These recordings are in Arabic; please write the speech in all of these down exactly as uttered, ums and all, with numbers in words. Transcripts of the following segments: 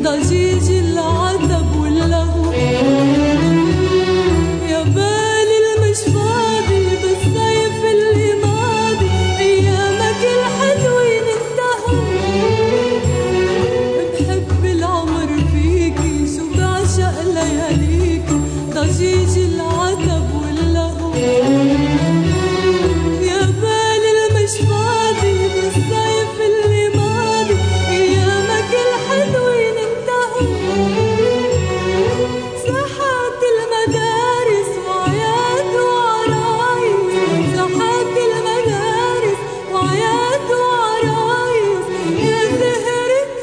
ضجيج العتب واللهو. يا بالي المش فاضي بالصيف اللي ماضي، أيامك الحلوين انتهوا. بحب العمر فيكي شو بعشق لياليكي، ضجيج العتب واللهو. يا بالي المش فاضي بالصيف اللي ماضي، أيامك الحلوين انتهوا. ساحات المدارس وعياد وعرايس، ساحات المدارس وعياد وعرايس، يا زهرة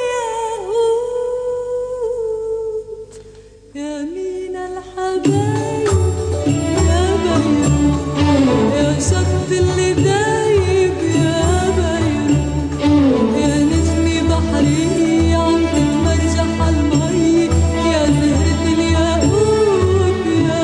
الياهوت يا مين الحبايب يا بيروت، يا شط اللي دايب يا بيروت، يا نجمي بحري عم تتمرجح عالمي، يا زهرة الياقوت يا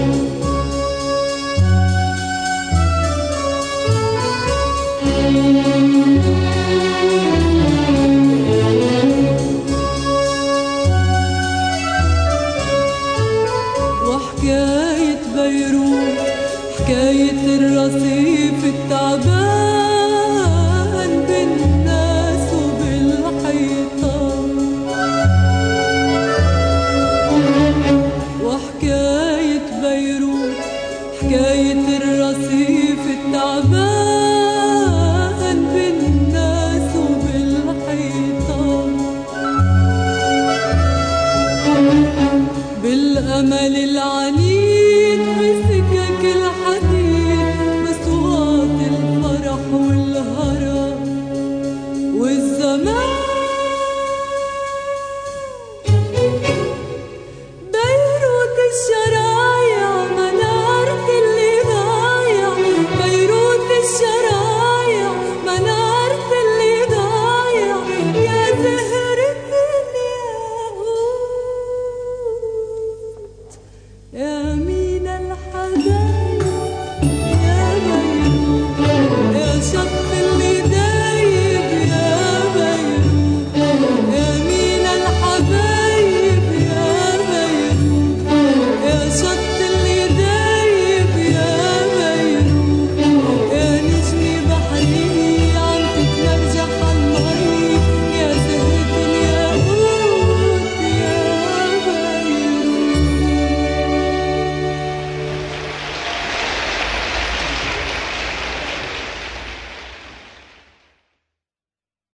بيروت.